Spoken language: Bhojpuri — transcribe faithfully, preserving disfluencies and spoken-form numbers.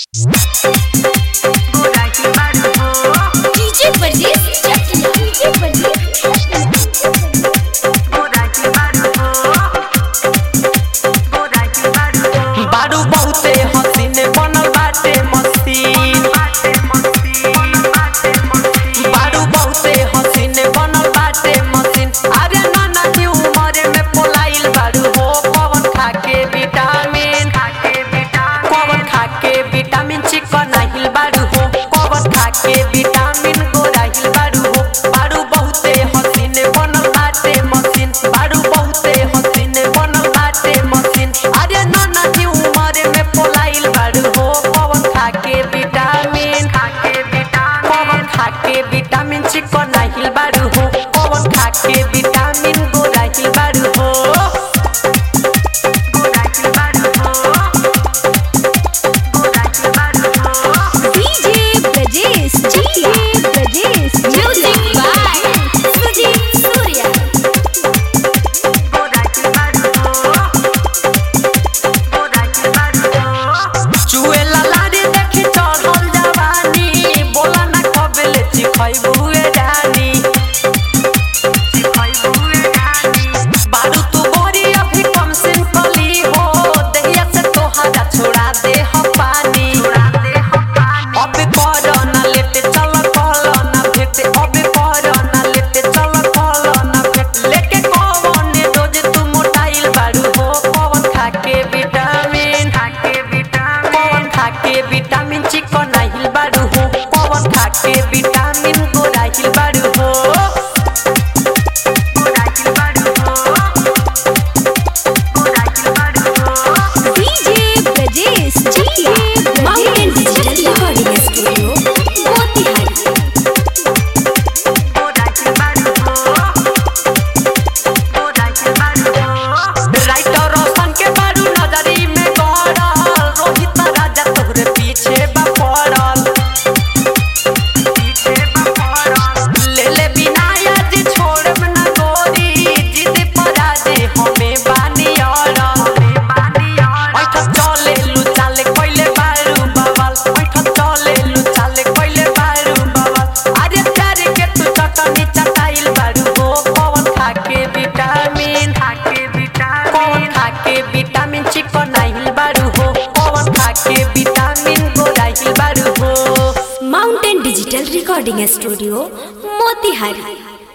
डीजे परदेस चकिया डीजे परदेस बारू बहुते हसीन बनल बाटे मसीन बारू बहुते हसीन बनल बाटे मसीन अरे नाना की उम्र में पोलाइल बारू हो कौन खाके विटामिन कौन खाके विटामिन चिकन हिल बारू हो कौन खाके विटामिन गोरा हिल बारू हो बारू बहुते हसीन बनल बाटे मसीन बारू बहुते हसीन बनल बाटे मसीन अरे नाना की उम्र में पोलाइल बारू हो कौन खाके विटामिन कौन खाके विटामिन चिकन हिल बारू हो कौन खाके विटामिन गोरा हिल बारू हो डीजे परदेस चकिया परदेस म्यूजिक बाय सुजीत सूर्या चुएला लारी देखी चढ़ल जवानी बोला ना कबले चिखैबुए जानी बारू तू गोरी अभी कम सिंपली हो दहिया से तोहरा छोड़ा दे हम पानी अबे कर ना लेते चल कल ना भेटे अबे कर ना लेते चल कल ना भेट लेके कौन रोज तू मोटाइल बारू हो कौन खाके विटामिन कौन खाके विटामिन चिकन हिल बारू हो कौन खाके विटामिन गोरा हिल बारू हो डीजे परदेस Chakiya mountain digital recording studio Motihari writer Roshan के बारू नजरी में गड़ल रोहित राजा तोहरे पीछे बा पड़ल ले ले बिनाया जी छोड़ब ना गोरी जिद पर आजे हमें बानी अड़ल बैठ चले लू चाले कोइले बारू बवाल बैठ चले लू चाले कोइले बारू बवाल अरे प्यार के तू चटनी चटाइल बारू हो कौन खाके विटामिन कौन खाके विटामिन चिकन हिल बारू हो कौन खाके विटामिन गोरा हिल बारू हो mountain digital recording studio Motihari.